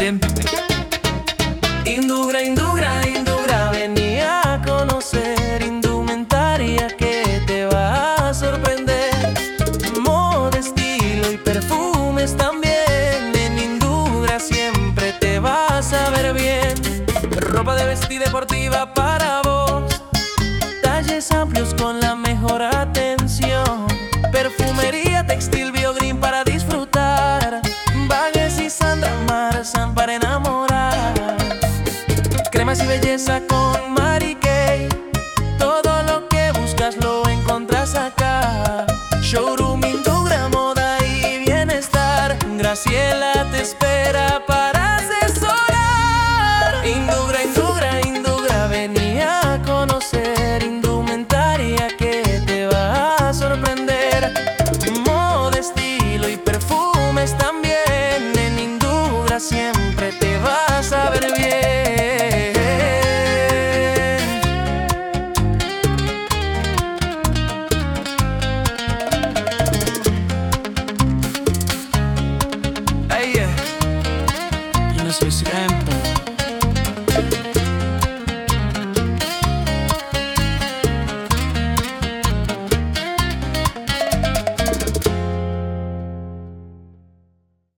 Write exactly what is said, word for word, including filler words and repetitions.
Miren. Indugra, Indugra, Indugra, venía a conocer indumentaria que te va a sorprender. Moda, estilo y perfumes también. En Indugra siempre te vas a ver bien. Ropa de vestir deportiva para vos, talles amplios con la mejor atención. Perfumería textil BioGreen para disfrutar. Bagues y Sandra Marzán para enamorar. Cremas y belleza con Mary Kay. Todo lo que buscas lo encontrás acá. Showroom Indugra, moda y bienestar. Graciela te espera para asesorar. Indugra, Indugra, Indugra, venía a conocer indumentaria que te va a sorprender. Moda, estilo y perfumes también. En Indugra siempre